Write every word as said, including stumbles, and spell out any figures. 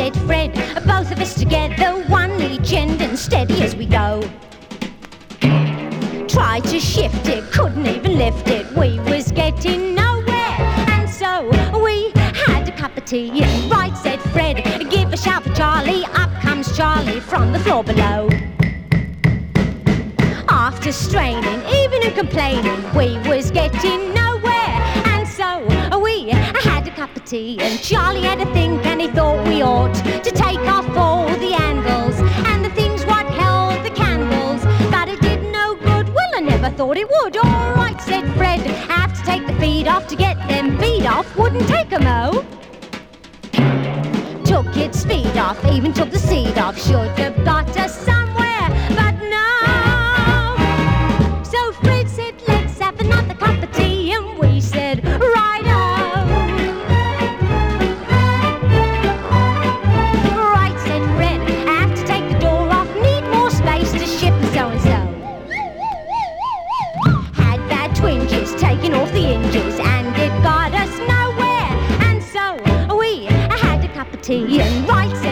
said Fred, both of us together, one each end and steady as we go. Tried to shift it, couldn't even lift it, we was getting nowhere. And so we had a cup of tea and right said Fred, give a shout for Charlie. Up comes Charlie from the floor below. After straining, even and complaining, we was getting nowhere. And so we had a cup of tea and Charlie had a think, and he thought we ought to take off all the angles and the things what held the candles, but it did no good. Well, I never thought it would. All right, said Fred, I have to take the feet off to get them feet off. Wouldn't take 'em, oh. Took its feet off, even took the seat off. Should have got us somewhere, but no. So Fred said, let's have another cup of tea, and we said, right-o. Right, said Fred, I have to take the door off, need more space to ship so-and-so. Had bad twinges, taking off the hinges, and it got us nowhere. And so we had a cup of tea and right